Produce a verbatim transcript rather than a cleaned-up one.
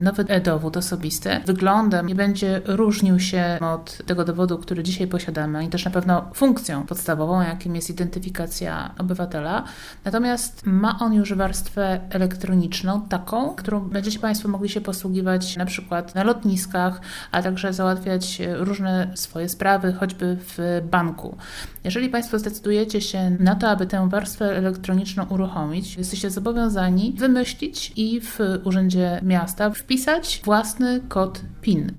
Nowy e-dowód osobisty wyglądem nie będzie różnił się od tego dowodu, który dzisiaj posiadamy i też na pewno funkcją podstawową, jakim jest identyfikacja obywatela. Natomiast ma on już warstwę elektroniczną, taką, którą będziecie Państwo mogli się posługiwać na przykład na lotniskach, a także załatwiać różne swoje sprawy, choćby w banku. Jeżeli Państwo zdecydujecie się na to, aby tę warstwę elektroniczną uruchomić, jesteście zobowiązani wymyślić i w Urzędzie Miasta wpisać własny kod PIN.